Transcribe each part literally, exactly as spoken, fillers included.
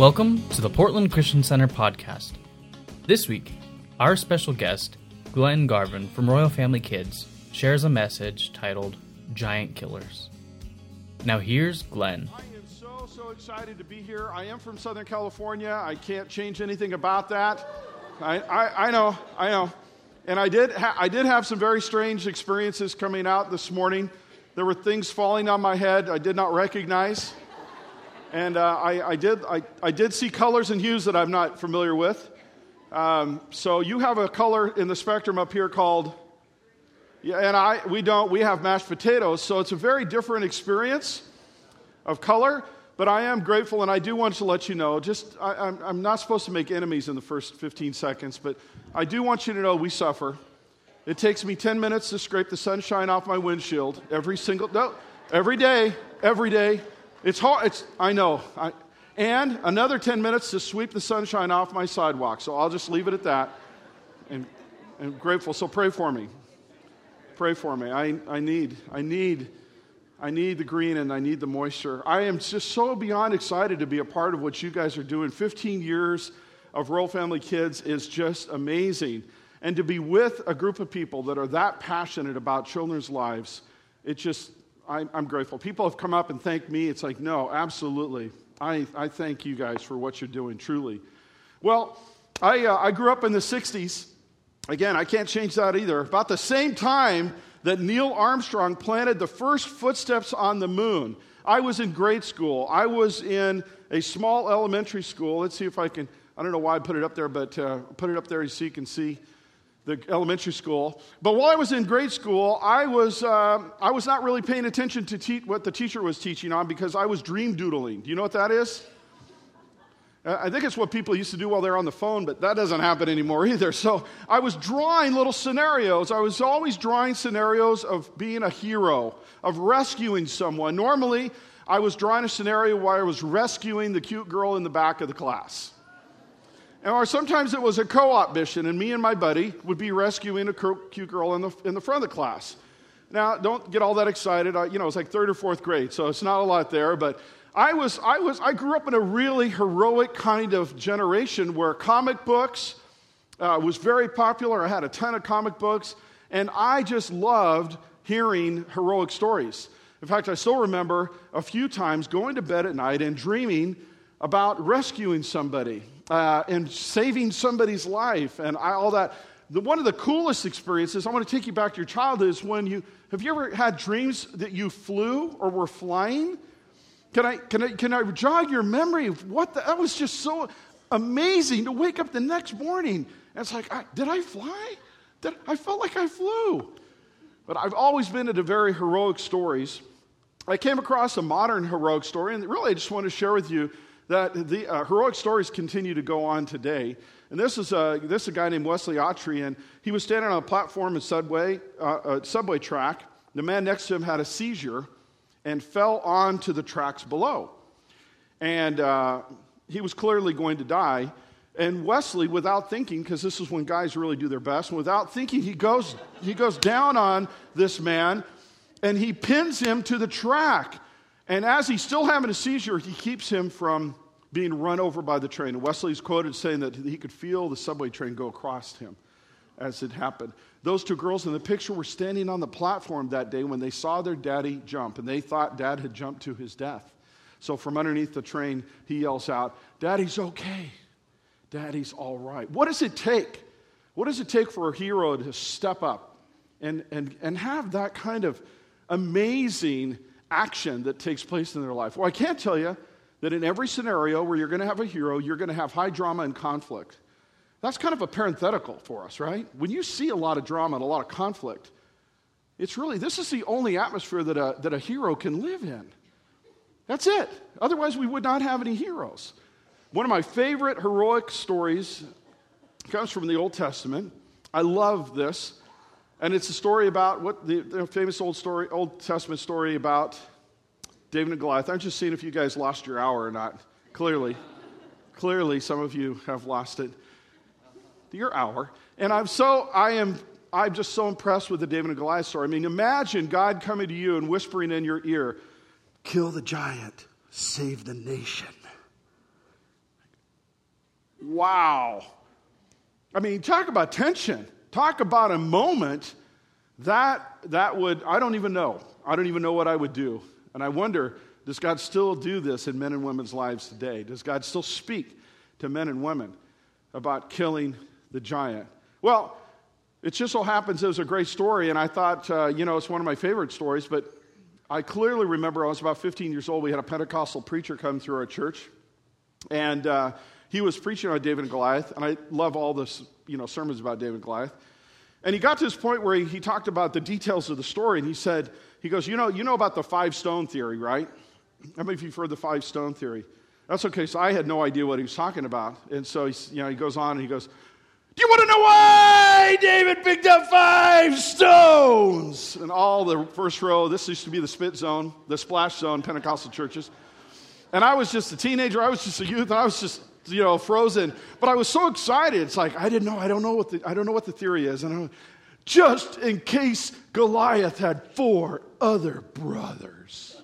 Welcome to the Portland Christian Center podcast. This week, our special guest, Glenn Garvin from Royal Family Kids, shares a message titled Giant Killers. Now here's Glenn. I am so, so excited to be here. I am from Southern California. I can't change anything about that. I, I, I know, I know. And I did, ha- I did have some very strange experiences coming out this morning. There were things falling on my head I did not recognize. And uh, I, I did I, I did see colors and hues that I'm not familiar with. Um, so you have a color in the spectrum up here called, yeah, and I we don't, we have mashed potatoes. So it's a very different experience of color. But I am grateful, and I do want to let you know, just I, I'm, I'm not supposed to make enemies in the first fifteen seconds, but I do want you to know we suffer. It takes me ten minutes to scrape the sunshine off my windshield every single, no, every day, every day. It's hard. It's, I know. I, and another ten minutes to sweep the sunshine off my sidewalk. So I'll just leave it at that. And I'm grateful. So pray for me. Pray for me. I, I need, I need, I need the green and I need the moisture. I am just so beyond excited to be a part of what you guys are doing. fifteen years of Royal Family Kids is just amazing. And to be with a group of people that are that passionate about children's lives, it just, I, I'm grateful. People have come up and thanked me. It's like, no, absolutely. I, I thank you guys for what you're doing, truly. Well, I, uh, I grew up in the sixties. Again, I can't change that either. About the same time that Neil Armstrong planted the first footsteps on the moon. I was in grade school. I was in a small elementary school. Let's see if I can, I don't know why I put it up there, but uh, put it up there so you can see the elementary school. But while I was in grade school, I was uh, I was not really paying attention to te- what the teacher was teaching on because I was dream doodling. Do you know what that is? Uh, I think it's what people used to do while they're on the phone, but that doesn't happen anymore either. So I was drawing little scenarios. I was always drawing scenarios of being a hero, of rescuing someone. Normally, I was drawing a scenario where I was rescuing the cute girl in the back of the class. Or sometimes it was a co-op mission, and me and my buddy would be rescuing a cute girl in the in the front of the class. Now, don't get all that excited. I, you know, it's like third or fourth grade, so it's not a lot there. But I was, I was, I grew up in a really heroic kind of generation where comic books uh, was very popular. I had a ton of comic books, and I just loved hearing heroic stories. In fact, I still remember a few times going to bed at night and dreaming about rescuing somebody. Uh, and saving somebody's life and I, all that. The, one of the coolest experiences, I want to take you back to your childhood, is when you, have you ever had dreams that you flew or were flying? Can I, can I, can I jog your memory of what, the, that was just so amazing to wake up the next morning. And it's like, I, did I fly? Did, I felt like I flew. But I've always been into very heroic stories. I came across a modern heroic story, and really I just want to share with you that the uh, heroic stories continue to go on today. And this is, a, this is a guy named Wesley Autry, and he was standing on a platform in subway, uh, a subway track. The man next to him had a seizure and fell onto the tracks below. And uh, he was clearly going to die. And Wesley, without thinking, because this is when guys really do their best, and without thinking, he goes, he goes down on this man, and he pins him to the track. And as he's still having a seizure, he keeps him from being run over by the train. And Wesley's quoted saying that he could feel the subway train go across him as it happened. Those two girls in the picture were standing on the platform that day when they saw their daddy jump, and they thought dad had jumped to his death. So from underneath the train, he yells out, "Daddy's okay. Daddy's all right." What does it take? What does it take for a hero to step up and, and, and have that kind of amazing action that takes place in their life? Well, I can't tell you that in every scenario where you're going to have a hero, you're going to have high drama and conflict. That's kind of a parenthetical for us, right? When you see a lot of drama and a lot of conflict, it's really, this is the only atmosphere that a, that a hero can live in. That's it. Otherwise, we would not have any heroes. One of my favorite heroic stories comes from the Old Testament. I love this. And it's a story about what the, the famous old story, Old Testament story about David and Goliath. I'm just seeing if you guys lost your hour or not. Clearly, clearly, some of you have lost it. Your hour. And I'm so I am I'm just so impressed with the David and Goliath story. I mean, imagine God coming to you and whispering in your ear, "Kill the giant, save the nation." Wow. I mean, talk about tension. Talk about a moment that that would, I don't even know. I don't even know what I would do. And I wonder, does God still do this in men and women's lives today? Does God still speak to men and women about killing the giant? Well, it just so happens it was a great story, and I thought, uh, you know, it's one of my favorite stories, but I clearly remember I was about fifteen years old. We had a Pentecostal preacher come through our church, and uh, he was preaching on David and Goliath, and I love all this, you know, sermons about David and Goliath. And he got to this point where he, he talked about the details of the story, and he said, he goes, you know, you know about the five stone theory, right? How many of you have heard the five stone theory? That's okay. So I had no idea what he was talking about, and so he's, you know, he goes on and he goes, do you want to know why David picked up five stones? And all the first row, this used to be the spit zone, the splash zone, Pentecostal churches. And I was just a teenager, I was just a youth, and I was just, you know, frozen. But I was so excited. It's like, I didn't know, I don't know what the, I don't know what the theory is. And I, just in case Goliath had four other brothers.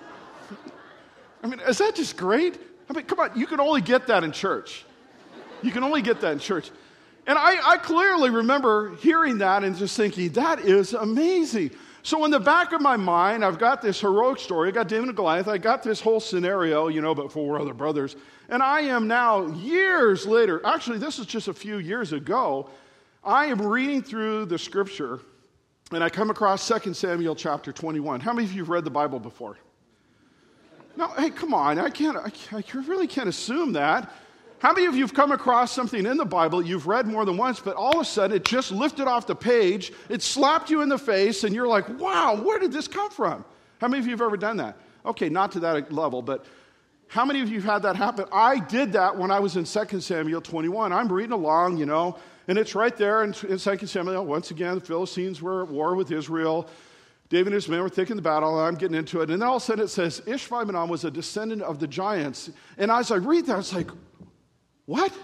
I mean, is that just great? I mean, come on, you can only get that in church. You can only get that in church. And I, I clearly remember hearing that and just thinking, that is amazing. So in the back of my mind, I've got this heroic story. I got David and Goliath. I got this whole scenario, you know, but four other brothers. And I am now, years later, actually this is just a few years ago, I am reading through the scripture, and I come across Second Samuel chapter twenty-one. How many of you have read the Bible before? No, hey, come on. I can't, I, I really can't assume that. How many of you have come across something in the Bible you've read more than once, but all of a sudden it just lifted off the page, it slapped you in the face, and you're like, wow, where did this come from? How many of you have ever done that? Okay, not to that level, but how many of you have had that happen? I did that when I was in Second Samuel twenty-one. I'm reading along, you know, and it's right there in, in Second Samuel. Once again, the Philistines were at war with Israel. David and his men were taking the battle, and I'm getting into it. And then all of a sudden it says, Ishbi-benob was a descendant of the giants. And as I read that, it's like, what?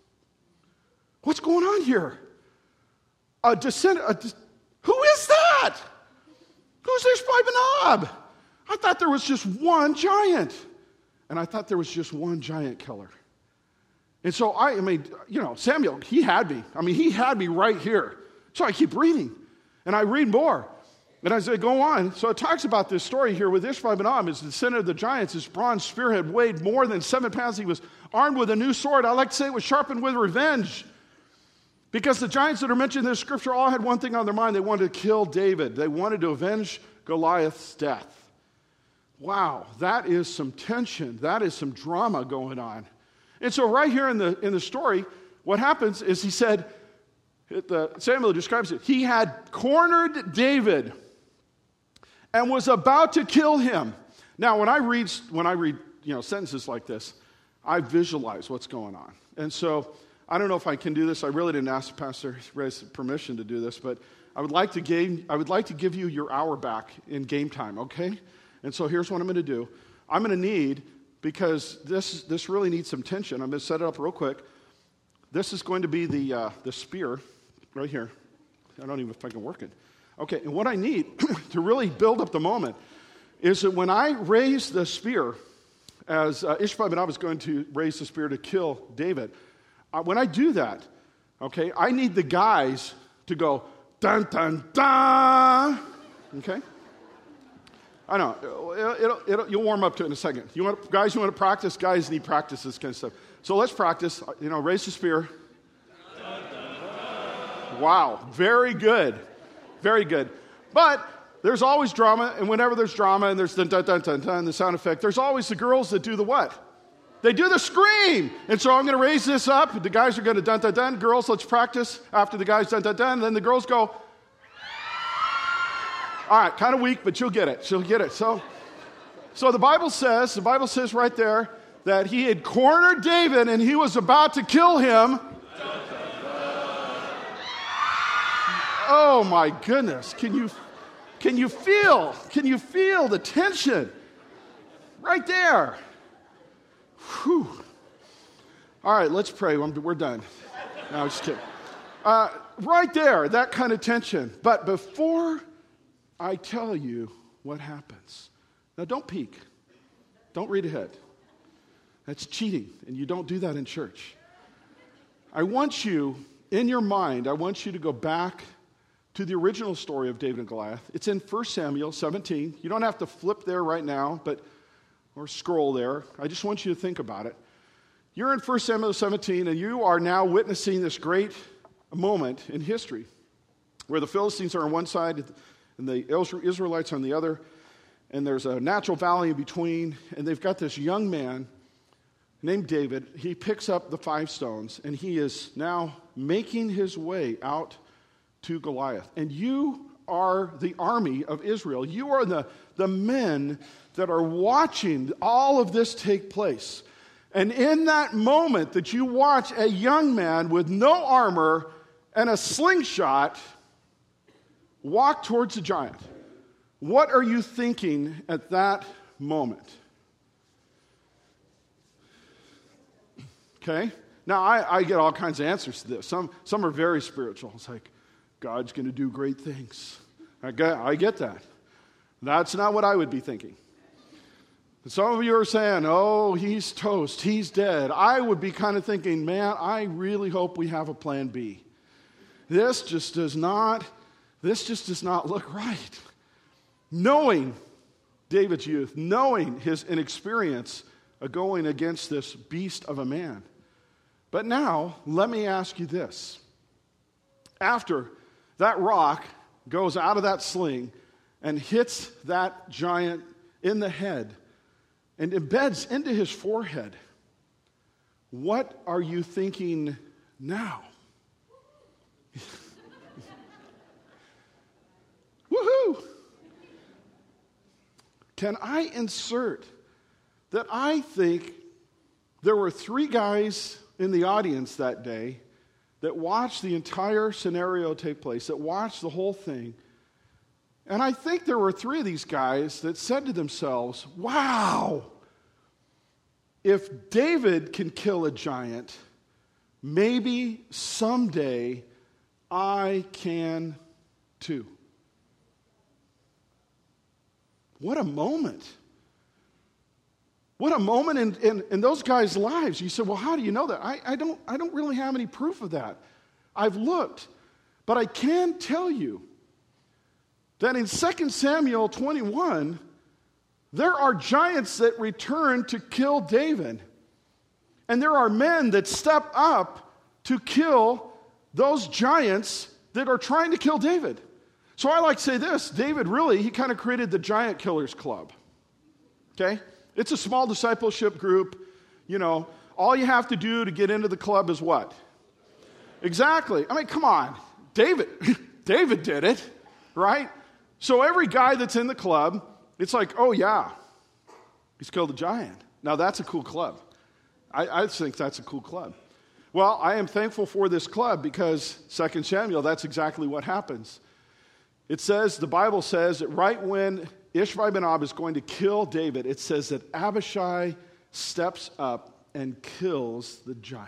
What's going on here? A descendant, a de- who is that? Who's Ishbi-benob? I thought there was just one giant. And I thought there was just one giant killer. And so I, I mean, you know, Samuel, he had me. I mean, he had me right here. So I keep reading. And I read more. And as I go on, so it talks about this story here with Ishbi-benob, his descendant of the giants. His bronze spearhead weighed more than seven pounds. He was armed with a new sword. I like to say it was sharpened with revenge. Because the giants that are mentioned in this scripture all had one thing on their mind. They wanted to kill David. They wanted to avenge Goliath's death. Wow, that is some tension. That is some drama going on. And so right here in the, in the story, what happens is he said, it, uh, Samuel describes it, he had cornered David and was about to kill him. Now, when I read, when I read, you know, sentences like this, I visualize what's going on. And so, I don't know if I can do this. I really didn't ask Pastor Ray's permission to do this, but I would like to give, I would like to give you your hour back in game time, okay? And so here's what I'm going to do. I'm going to need, because this this really needs some tension. I'm going to set it up real quick. This is going to be the uh, the spear right here. I don't even know if I can work it. Okay, and what I need to really build up the moment is that when I raise the spear, as uh, Ishbi-benob is going to raise the spear to kill David, uh, when I do that, okay, I need the guys to go, dun, dun, dun, okay? I know, it'll, it'll, it'll, you'll warm up to it in a second. You want, guys, you want to practice? Guys need practice, this kind of stuff. So let's practice, you know, raise the spear. Wow, very good. Very good. But there's always drama, and whenever there's drama and there's dun dun dun dun dun, the sound effect, there's always the girls that do the what? They do the scream. And so I'm going to raise this up. The guys are going to dun dun dun. Girls, let's practice after the guys dun dun dun. And then the girls go. All right, kind of weak, but you'll get it. She'll get it. So, so the Bible says, the Bible says right there that he had cornered David and he was about to kill him. Oh my goodness, can you can you feel, can you feel the tension right there? Whew. All right, let's pray, we're done. No, I'm just kidding. Uh, right there, that kind of tension. But before I tell you what happens, now don't peek, don't read ahead. That's cheating, and you don't do that in church. I want you, in your mind, I want you to go back to the original story of David and Goliath. It's in First Samuel seventeen. You don't have to flip there right now, but or scroll there. I just want you to think about it. You're in First Samuel seventeen, and you are now witnessing this great moment in history where the Philistines are on one side and the Israelites on the other, and there's a natural valley in between, and they've got this young man named David. He picks up the five stones, and he is now making his way out to Goliath. And you are the army of Israel. You are the, the men that are watching all of this take place. And in that moment that you watch a young man with no armor and a slingshot walk towards a giant, what are you thinking at that moment? Okay? Now, I, I get all kinds of answers to this. Some, some are very spiritual. It's like, God's going to do great things. I get, I get that. That's not what I would be thinking. Some of you are saying, oh, he's toast, he's dead. I would be kind of thinking, man, I really hope we have a plan B. This just does not, this just does not look right. Knowing David's youth, knowing his inexperience of going against this beast of a man. But now, let me ask you this. After that rock goes out of that sling and hits that giant in the head and embeds into his forehead, what are you thinking now? Woohoo! Can I insert that I think there were three guys in the audience that day that watched the entire scenario take place, that watched the whole thing. And I think there were three of these guys that said to themselves, wow, if David can kill a giant, maybe someday I can too. What a moment. What a moment in, in, in those guys' lives. You said, well, how do you know that? I, I, don't, I don't really have any proof of that. I've looked. But I can tell you that in Second Samuel twenty-one, there are giants that return to kill David. And there are men that step up to kill those giants that are trying to kill David. So I like to say this, David really, he kind of created the Giant Killers Club. Okay? It's a small discipleship group. You know, all you have to do to get into the club is what? Exactly. I mean, come on. David, David did it, right? So every guy that's in the club, it's like, oh yeah, he's killed a giant. Now that's a cool club. I, I think that's a cool club. Well, I am thankful for this club because Second Samuel, that's exactly what happens. It says, the Bible says that right when Ishbi-benob is going to kill David, it says that Abishai steps up and kills the giant.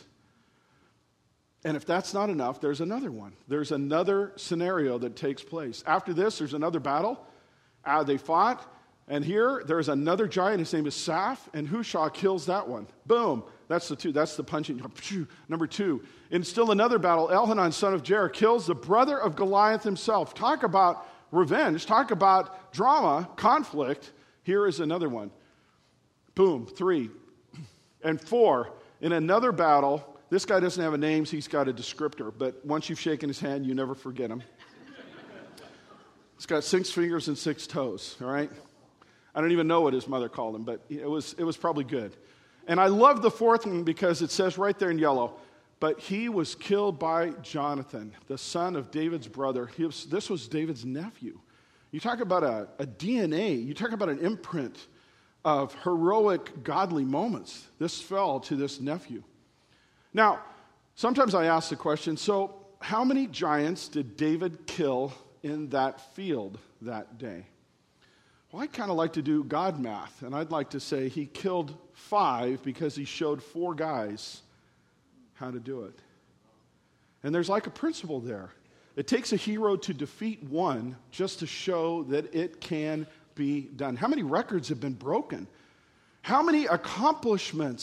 And if that's not enough, there's another one. There's another scenario that takes place. After this, there's another battle. Uh, they fought, and here there's another giant. His name is Saph, and Hushai kills that one. Boom. That's the two. That's the punching. Number two. In still another battle, Elhanan, son of Jair, kills the brother of Goliath himself. Talk about revenge. Talk about drama, conflict. Here is another one. Boom. Three. And four. In another battle, this guy doesn't have a name, so he's got a descriptor. But once you've shaken his hand, you never forget him. He's got six fingers and six toes, all right? I don't even know what his mother called him, but it was, it was probably good. And I love the fourth one because it says right there in yellow, but he was killed by Jonathan, the son of David's brother. He was, this was David's nephew. You talk about a, a D N A. You talk about an imprint of heroic, godly moments. This fell to this nephew. Now, sometimes I ask the question, so how many giants did David kill in that field that day? Well, I kind of like to do God math, and I'd like to say he killed five because he showed four guys how to do it. And there's like a principle there. It takes a hero to defeat one just to show that it can be done. How many records have been broken? How many accomplishments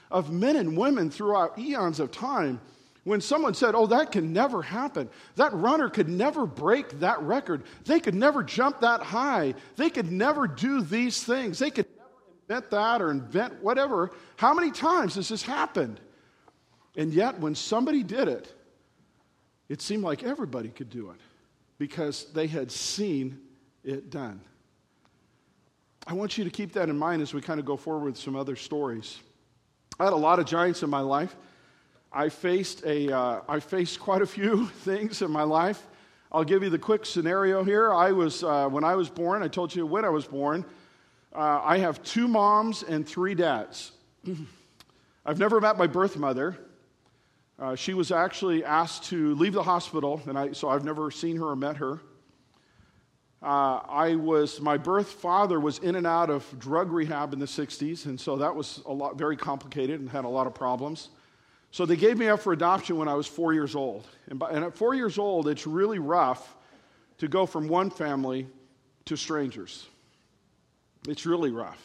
of men and women throughout eons of time. When someone said, oh, that can never happen. That runner could never break that record. They could never jump that high. They could never do these things. They could never invent that or invent whatever. How many times has this happened? And yet, when somebody did it, it seemed like everybody could do it because they had seen it done. I want you to keep that in mind as we kind of go forward with some other stories. I had a lot of giants in my life. I faced a, uh, I faced quite a few things in my life. I'll give you the quick scenario here. I was, uh, when I was born, I told you when I was born, uh, I have two moms and three dads. I've never met my birth mother. Uh, she was actually asked to leave the hospital, and I, so I've never seen her or met her. Uh, I was, my birth father was in and out of drug rehab in the sixties, and so that was a lot, very complicated and had a lot of problems. So they gave me up for adoption when I was four years old. And, by, and at four years old, it's really rough to go from one family to strangers. It's really rough.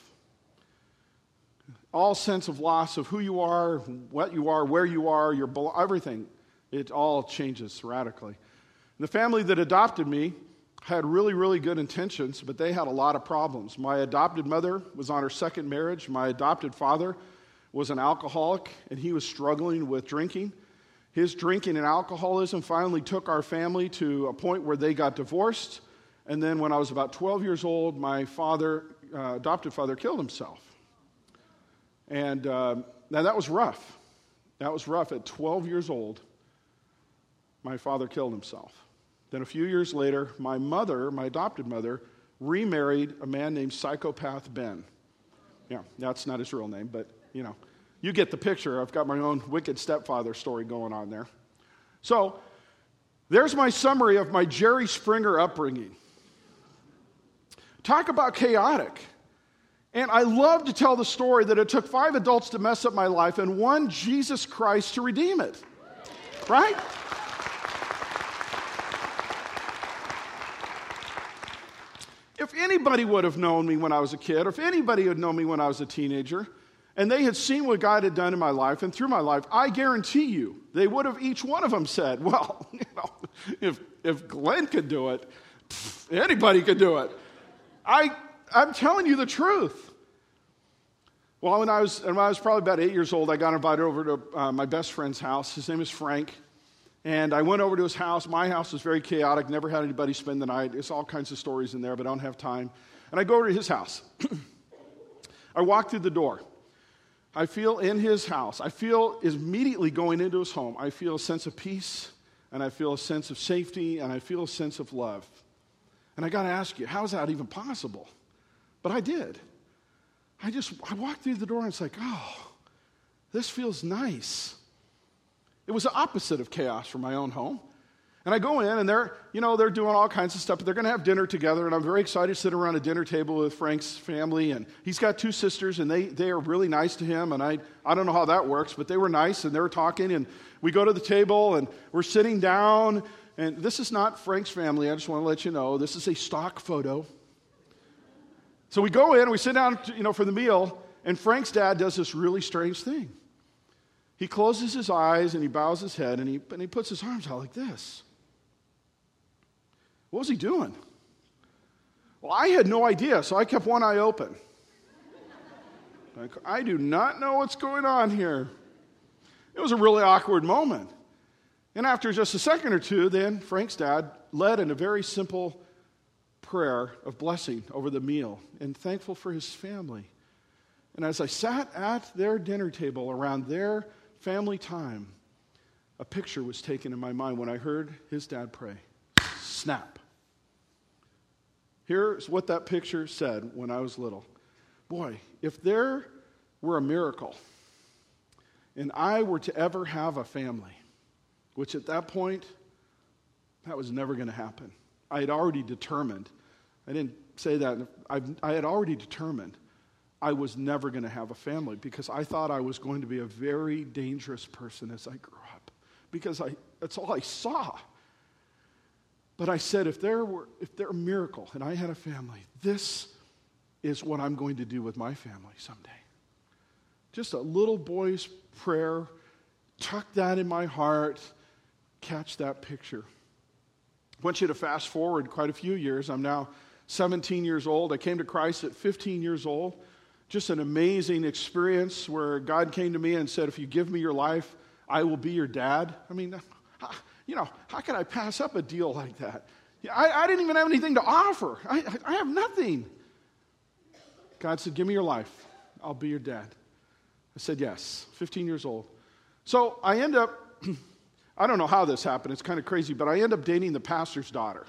All sense of loss of who you are, what you are, where you are, your everything, it all changes radically. And the family that adopted me had really, really good intentions, but they had a lot of problems. My adopted mother was on her second marriage. My adopted father was an alcoholic, and he was struggling with drinking. His drinking and alcoholism finally took our family to a point where they got divorced. And then when I was about twelve years old, my father, uh, adopted father, killed himself. And uh, now that was rough. That was rough. At twelve years old, my father killed himself. Then a few years later, my mother, my adopted mother, remarried a man named Psychopath Ben. Yeah, that's not his real name, but, you know, you get the picture. I've got my own wicked stepfather story going on there. So, there's my summary of my Jerry Springer upbringing. Talk about chaotic. And I love to tell the story that it took five adults to mess up my life and one Jesus Christ to redeem it. Right? If anybody would have known me when I was a kid, or if anybody had known me when I was a teenager, and they had seen what God had done in my life and through my life, I guarantee you, they would have each one of them said, well, you know, if if Glenn could do it, anybody could do it. I, I'm telling you the truth. Well, when I was when I was probably about eight years old, I got invited over to uh, my best friend's house. His name is Frank. And I went over to his house. My house was very chaotic, never had anybody spend the night. There's all kinds of stories in there, but I don't have time. And I go over to his house. I walk through the door. I feel in his house, I feel immediately going into his home, I feel a sense of peace, and I feel a sense of safety, and I feel a sense of love. And I got to ask you, how is that even possible? But I did. I just, I walked through the door, and it's like, oh, this feels nice. It was the opposite of chaos for my own home. And I go in, and they're, you know, they're doing all kinds of stuff, but they're going to have dinner together, and I'm very excited to sit around a dinner table with Frank's family, and he's got two sisters, and they, they are really nice to him, and I, I don't know how that works, but they were nice, and they were talking, and we go to the table, and we're sitting down, and this is not Frank's family, I just want to let you know, this is a stock photo. So we go in, and we sit down, to, you know, for the meal, and Frank's dad does this really strange thing. He closes his eyes, and he bows his head, and he, and he puts his arms out like this. What was he doing? Well, I had no idea, so I kept one eye open. Like, I do not know what's going on here. It was a really awkward moment. And after just a second or two, then Frank's dad led in a very simple prayer of blessing over the meal and thankful for his family. And as I sat at their dinner table around their family time, a picture was taken in my mind when I heard his dad pray. Snap. Here's what that picture said when I was little. Boy, if there were a miracle and I were to ever have a family, which at that point, that was never going to happen. I had already determined, I didn't say that, I, I had already determined I was never going to have a family because I thought I was going to be a very dangerous person as I grew up because I, that's all I saw. But I said, if there were, if there were a miracle and I had a family, this is what I'm going to do with my family someday. Just a little boy's prayer. Tuck that in my heart. Catch that picture. I want you to fast forward quite a few years. I'm now seventeen years old. I came to Christ at fifteen years old. Just an amazing experience where God came to me and said, if you give me your life, I will be your dad. I mean, you know, how could I pass up a deal like that? I, I didn't even have anything to offer. I, I have nothing. God said, give me your life. I'll be your dad. I said, yes, fifteen years old. So I end up, I don't know how this happened. It's kind of crazy, but I end up dating the pastor's daughter.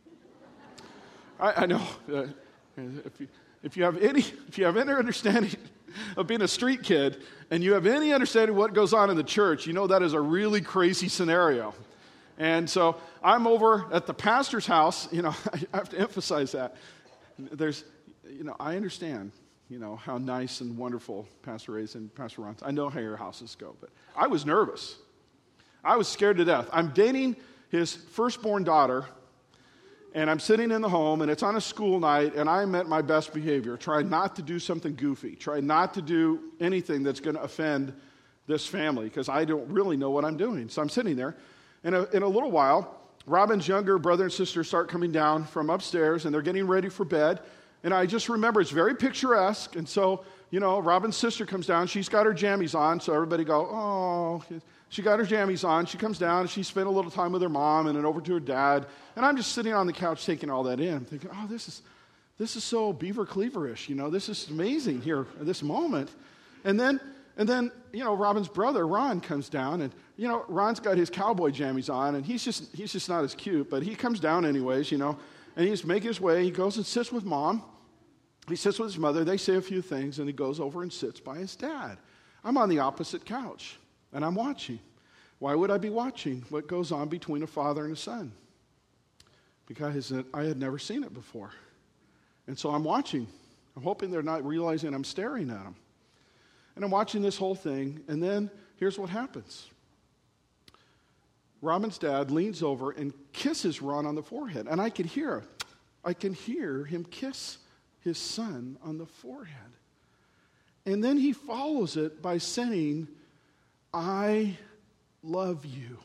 I, I know. Uh, if, you, if you have any, if you have any understanding of being a street kid, and you have any understanding of what goes on in the church, you know that is a really crazy scenario. And so I'm over at the pastor's house. You know, I have to emphasize that. There's, you know, I understand, you know, how nice and wonderful Pastor Ray's and Pastor Ron's. I know how your houses go, but I was nervous. I was scared to death. I'm dating his firstborn daughter, and I'm sitting in the home, and it's on a school night, and I'm at my best behavior. Try not to do something goofy. Try not to do anything that's going to offend this family, because I don't really know what I'm doing. So I'm sitting there, and in a little while, Robin's younger brother and sister start coming down from upstairs, and they're getting ready for bed. And I just remember it's very picturesque. And so, you know, Robin's sister comes down. She's got her jammies on. So everybody go, oh, she got her jammies on. She comes down. And she spent a little time with her mom and then over to her dad. And I'm just sitting on the couch taking all that in, thinking, oh, this is this is so Beaver Cleaver-ish. You know, this is amazing here at this moment. And then, and then, you know, Robin's brother, Ron, comes down. And, you know, Ron's got his cowboy jammies on. And he's just he's just not as cute. But he comes down anyways, you know. And he's making his way. He goes and sits with Mom. He sits with his mother, they say a few things, and he goes over and sits by his dad. I'm on the opposite couch, and I'm watching. Why would I be watching what goes on between a father and a son? Because I had never seen it before. And so I'm watching. I'm hoping they're not realizing I'm staring at them. And I'm watching this whole thing, and then here's what happens. Robin's dad leans over and kisses Ron on the forehead, and I can hear, I can hear him kiss his son on the forehead. And then he follows it by saying, I love you.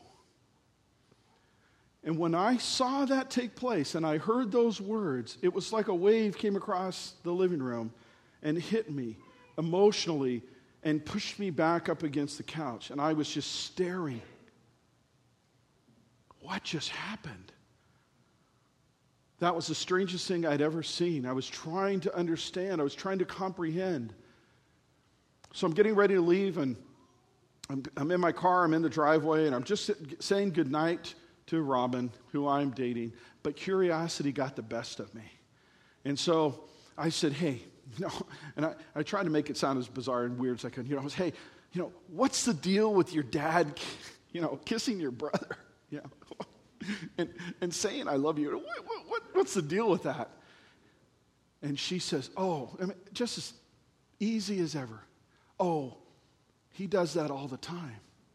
And when I saw that take place and I heard those words, it was like a wave came across the living room and hit me emotionally and pushed me back up against the couch. And I was just staring. What just happened? That was the strangest thing I'd ever seen. I was trying to understand. I was trying to comprehend. So I'm getting ready to leave, and I'm, I'm in my car. I'm in the driveway, and I'm just saying goodnight to Robin, who I'm dating. But curiosity got the best of me. And so I said, hey, you know, and I, I tried to make it sound as bizarre and weird as I could. You know, I was, hey, you know, what's the deal with your dad, you know, kissing your brother? Yeah. And, and saying I love you. What, what, what, what's the deal with that? And she says, oh, I mean, just as easy as ever. Oh, he does that all the time.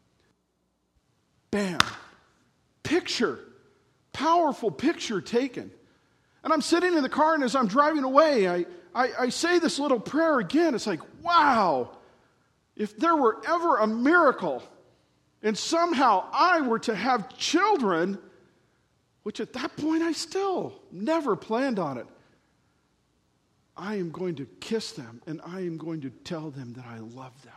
Bam. Picture. Powerful picture taken. And I'm sitting in the car, and as I'm driving away, I, I, I say this little prayer again. It's like, wow, if there were ever a miracle and somehow I were to have children, which at that point I still never planned on it, I am going to kiss them and I am going to tell them that I love them.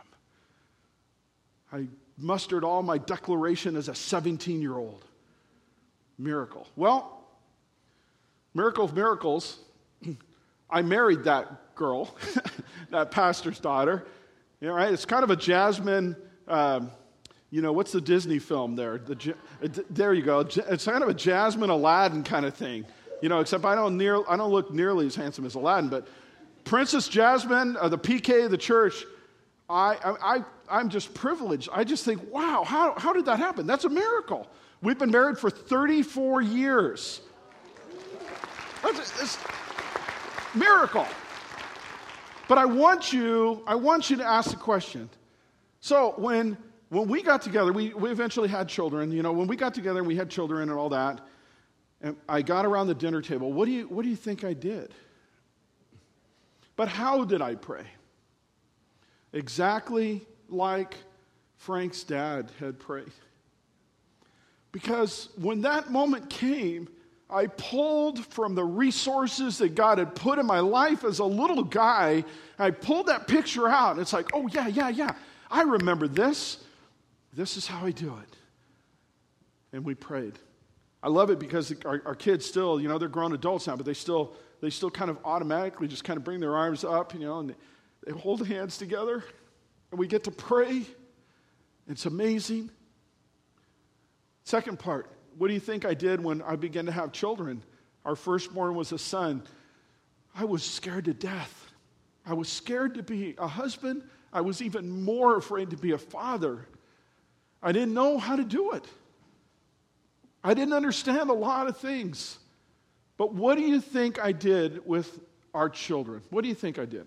I mustered all my declaration as a seventeen-year-old. Miracle. Well, miracle of miracles, I married that girl, that pastor's daughter. You know, right? It's kind of a Jasmine... Um, You know, what's the Disney film there? The, there you go. It's kind of a Jasmine Aladdin kind of thing. You know, except I don't near, I don't look nearly as handsome as Aladdin. But Princess Jasmine, uh, the P K of the church, I, I, I'm just privileged. I just think, wow, how, how did that happen? That's a miracle. We've been married for thirty-four years. That's a, it's a miracle. But I want you, I want you to ask the question. So when... When we got together, we, we eventually had children. You know, when we got together and we had children and all that, and I got around the dinner table, what do you what do you think I did? But how did I pray? exactly like Frank's dad had prayed. Because when that moment came, I pulled from the resources that God had put in my life as a little guy. I pulled that picture out, and it's like, oh, yeah, yeah, yeah. I remember this. This is how I do it. And we prayed. I love it because our, our kids still, you know, they're grown adults now, but they still they still kind of automatically just kind of bring their arms up, you know, and they, they hold hands together, and we get to pray. It's amazing. Second part, what do you think I did when I began to have children? Our firstborn was a son. I was scared to death. I was scared to be a husband. I was even more afraid to be a father. I didn't know how to do it. I didn't understand a lot of things. But what do you think I did with our children? What do you think I did?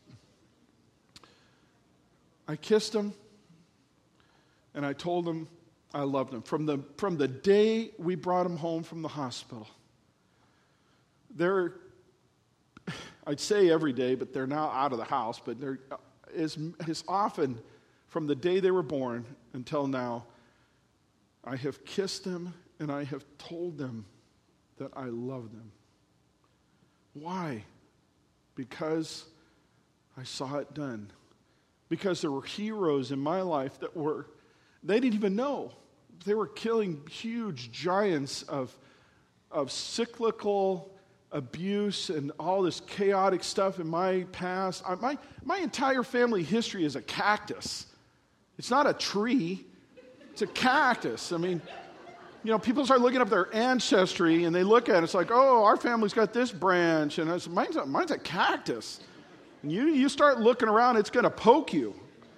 I kissed them, and I told them I loved them. From the, from the day we brought them home from the hospital, they're, I'd say every day, but they're now out of the house, but they're as, as often from the day they were born until now, I have kissed them and I have told them that I love them. Why? Because I saw it done. Because there were heroes in my life that were, they didn't even know. They were killing huge giants of, of cyclical abuse and all this chaotic stuff in my past. I, my, my entire family history is a cactus. It's not a tree. It's a cactus. I mean, you know, people start looking up their ancestry and they look at it. It's like, oh, our family's got this branch. And it's, mine's, a, mine's a cactus. And you, you start looking around, it's going to poke you.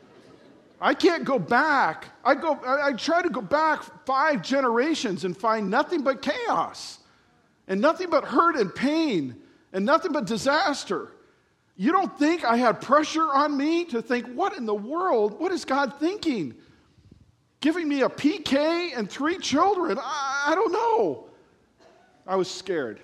I can't go back. I go. I, I try to go back five generations and find nothing but chaos and nothing but hurt and pain and nothing but disaster. You don't think I had pressure on me to think, what in the world? What is God thinking? Giving me a P K and three children? I, I don't know. I was scared.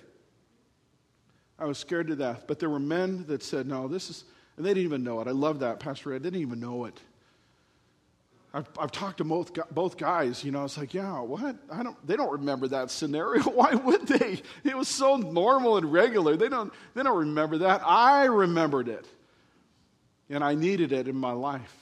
I was scared to death. But there were men that said, no, this is, and they didn't even know it. I love that, Pastor Ed. They didn't even know it. I've, I've talked to both both guys, you know, it's like, yeah, what? I don't. They don't remember that scenario. Why would they? It was so normal and regular. They don't, they don't remember that. I remembered it. And I needed it in my life.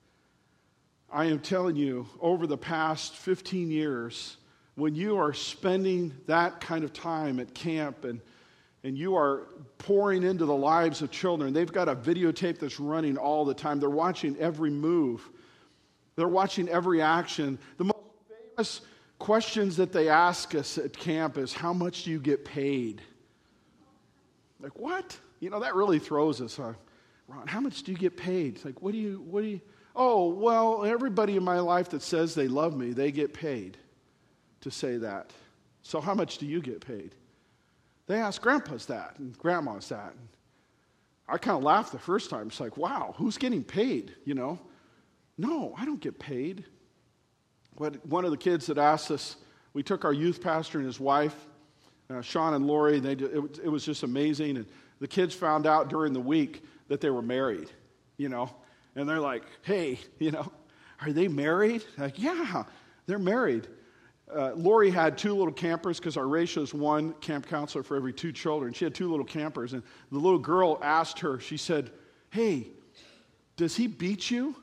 I am telling you, over the past fifteen years, when you are spending that kind of time at camp and and you are pouring into the lives of children, they've got a videotape that's running all the time. They're watching every move. They're watching every action. The most famous questions that they ask us at camp is, how much do you get paid? Like, what? You know, that really throws us. Huh? Ron, how much do you get paid? It's like, what do you, what do you, oh, well, everybody in my life that says they love me, they get paid to say that. So how much do you get paid? They ask grandpas that and grandmas that. And I kind of laughed the first time. It's like, wow, who's getting paid, you know? No, I don't get paid. But one of the kids that asked us, we took our youth pastor and his wife, uh, Sean and Lori, they, it, it was just amazing. And the kids found out during the week that they were married, you know. And they're like, hey, you know, are they married? Like, yeah, they're married. Uh, Lori had two little campers because our ratio is one camp counselor for every two children. She had two little campers. And the little girl asked her, she said, hey, does he beat you?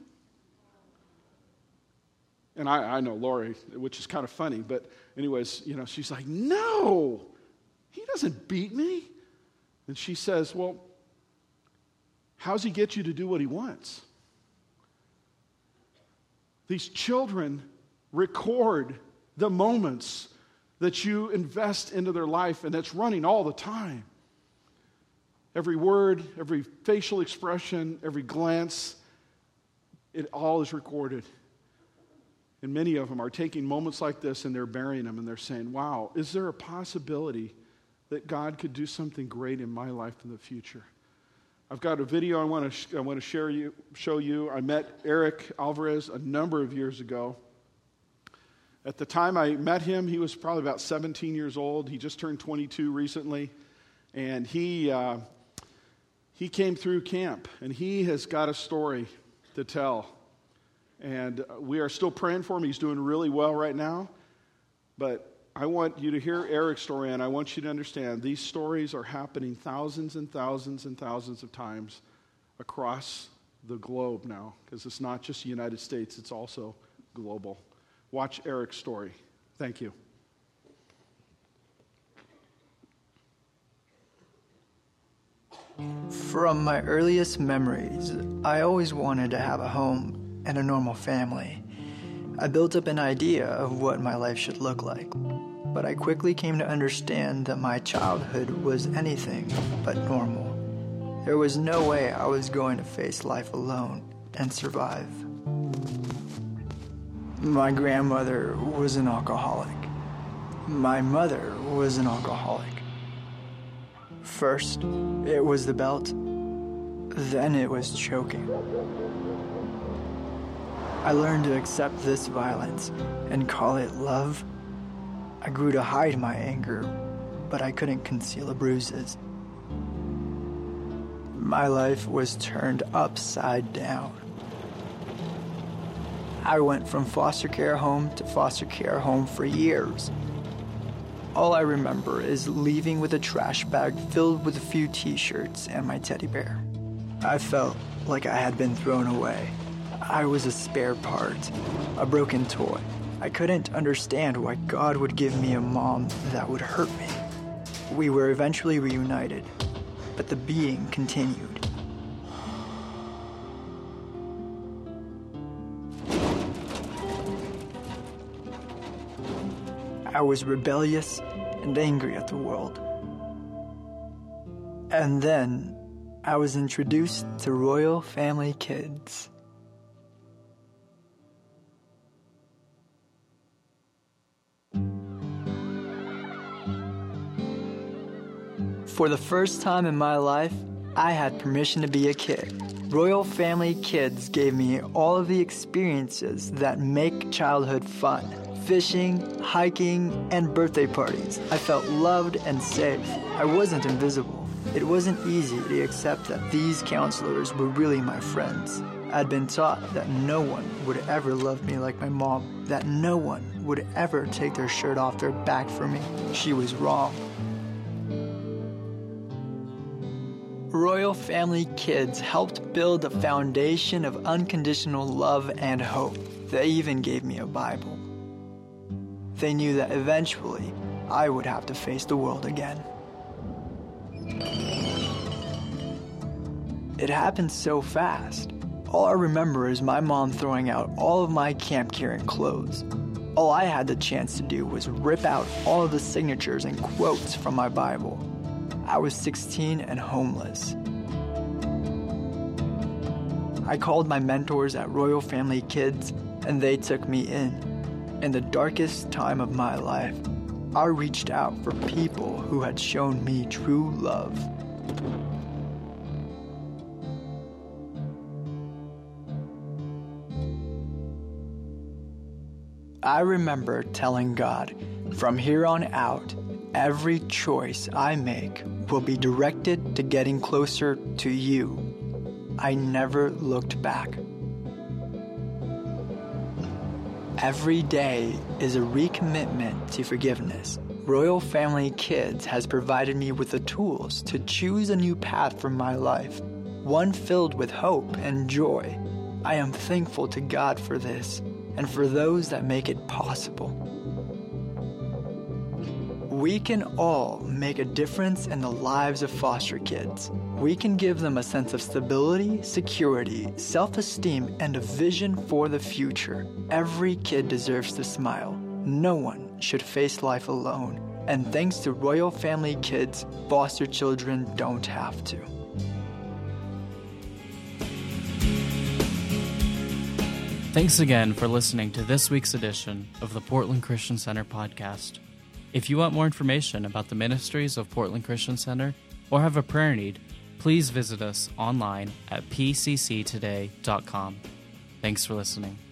And I, I know Lori, which is kind of funny, but anyways, you know, she's like, no, he doesn't beat me. And she says, well, how's he get you to do what he wants? These children record the moments that you invest into their life, and it's running all the time. Every word, every facial expression, every glance, it all is recorded. And many of them are taking moments like this and they're burying them and they're saying, wow, is there a possibility that God could do something great in my life in the future? I've got a video I want to sh- I want to share you, show you. I met Eric Alvarez a number of years ago. At the time I met him, he was probably about seventeen years old. He just turned twenty-two recently. And he, uh, he came through camp and he has got a story. to tell. And we are still praying for him. He's doing really well right now. But I want you to hear Eric's story, and I want you to understand these stories are happening thousands and thousands and thousands of times across the globe now, because it's not just the United States, it's also global. Watch Eric's story. Thank you. From my earliest memories, I always wanted to have a home and a normal family. I built up an idea of what my life should look like, but I quickly came to understand that my childhood was anything but normal. There was no way I was going to face life alone and survive. My grandmother was an alcoholic. My mother was an alcoholic. First, it was the belt, then it was choking. I learned to accept this violence and call it love. I grew to hide my anger, but I couldn't conceal the bruises. My life was turned upside down. I went from foster care home to foster care home for years. All I remember is leaving with a trash bag filled with a few t-shirts and my teddy bear. I felt like I had been thrown away. I was a spare part, a broken toy. I couldn't understand why God would give me a mom that would hurt me. We were eventually reunited, but the beating continued. I was rebellious and angry at the world. And then I was introduced to Royal Family Kids. For the first time in my life, I had permission to be a kid. Royal Family Kids gave me all of the experiences that make childhood fun. Fishing, hiking, and birthday parties. I felt loved and safe. I wasn't invisible. It wasn't easy to accept that these counselors were really my friends. I'd been taught that no one would ever love me like my mom, that no one would ever take their shirt off their back for me. She was wrong. Royal Family Kids helped build a foundation of unconditional love and hope. They even gave me a Bible. They knew that eventually I would have to face the world again. It happened so fast. All I remember is my mom throwing out all of my camp carrying clothes. All I had the chance to do was rip out all of the signatures and quotes from my Bible. I was sixteen and homeless. I called my mentors at Royal Family Kids, and they took me in. In the darkest time of my life, I reached out for people who had shown me true love. I remember telling God, from here on out, every choice I make will be directed to getting closer to you. I never looked back. Every day is a recommitment to forgiveness. Royal Family Kids has provided me with the tools to choose a new path for my life, one filled with hope and joy. I am thankful to God for this and for those that make it possible. We can all make a difference in the lives of foster kids. We can give them a sense of stability, security, self-esteem, and a vision for the future. Every kid deserves to smile. No one should face life alone. And thanks to Royal Family Kids, foster children don't have to. Thanks again for listening to this week's edition of the Portland Christian Center podcast. If you want more information about the ministries of Portland Christian Center or have a prayer need, please visit us online at p c c today dot com. Thanks for listening.